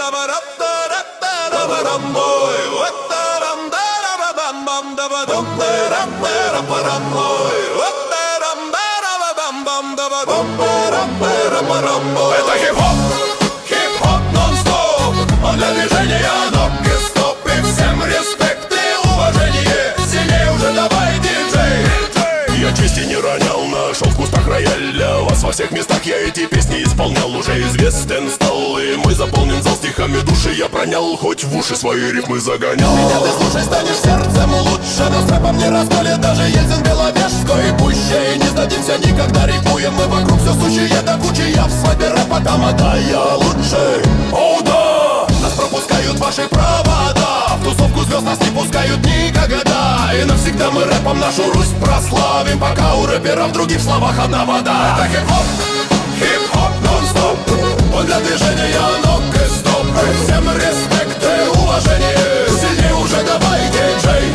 Это хип-хоп, хип-хоп нон-стоп. Он для движения ног и стоп. И всем респект и уважение. Сильнее уже давай, диджей. Я чести не ронял, нашел в кустах рояля. Вас во всех местах я эти песни исполнял. Уже известен стал, и мы заполнен зал стихами души. Я пронял, хоть в уши свои рифмы загонял. Меня ты слушай, станешь сердцем лучше. Но с рэпом не расколет даже Ельцин Беловежской пуще. И не сдадимся никогда, рифмуем мы вокруг все сущие до кучи. Я в свадьбе рэпа там, да я лучший. О, да! Нас пропускают ваши провода. В тусовку звезд нас не пускают никогда. И навсегда мы рэпом нашу Русь прославим. Пока у рэперов других в словах одна вода. Это хип-хоп, хип-хоп нон-стоп. Он для движения ног и стоп. И всем респект и уважение. Сильнее уже давай, диджей.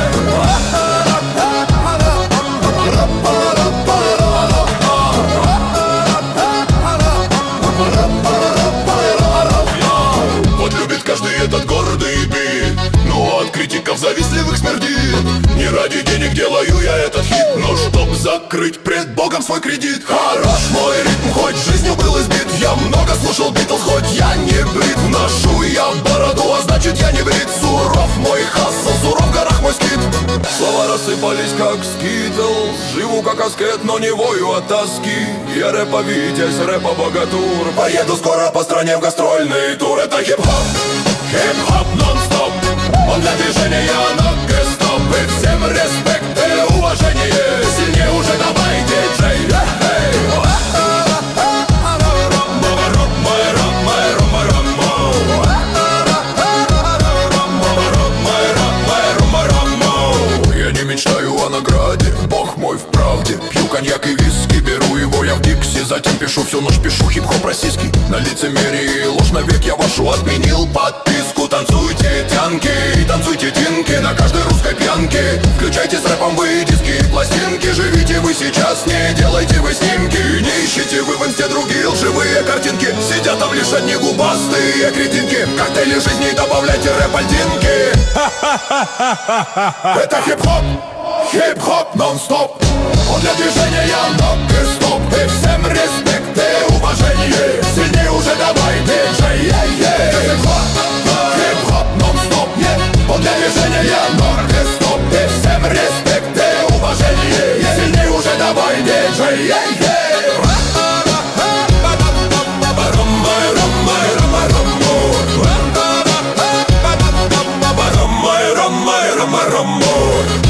Вот любит каждый этот гордый бит. Но от критиков завистливых смердит. Не ради денег делаю я этот хит, но чтоб закрыть пред Богом свой кредит. Хорош мой ритм, хоть жизнью был избит. Я много слушал Битлз, хоть я не брит. Ношу я бороду, а значит я не брит. Суров мой хассл, суров в горах мой скит. Слова рассыпались как скитлз. Живу как аскет, но не вою от тоски. Я рэпа Витязь, рэпа богатур. Поеду скоро по стране в гастрольный тур. Это хип-хоп, хип-хоп нон-стоп. Он для движения ног и стоп. И всем респект и уважение. Сильнее уже давай, диджей. Я не мечтаю о награде, бог мой в правде. Пью коньяк и виски, беру его я в Дикси. Затем пишу всю ночь, пишу хип-хоп российский. На лицемерие и ложь навек я вашу отменил подписку. Танцуйте тянки, танцуйте тинки на каждой русской пьянке. Включайте с рэпом вы диски и пластинки. Живите вы сейчас, не делайте вы снимки. Не ищите вы в инсте другие лживые картинки. Сидят там лишь одни губастые кретинки. Коктейли жизни добавляйте рэп-альдинки. Это хип-хоп, хип-хоп нон-стоп. Он для движения ног и стоп. И всем респект и уважение. Сильнее уже давай, диджей. Это хип-хоп, хип-хоп нон-стоп. Он для движения ног и стоп. И всем респект и уважение. Сильнее уже давай, диджей. Ромай, ромай, ромай, ромай.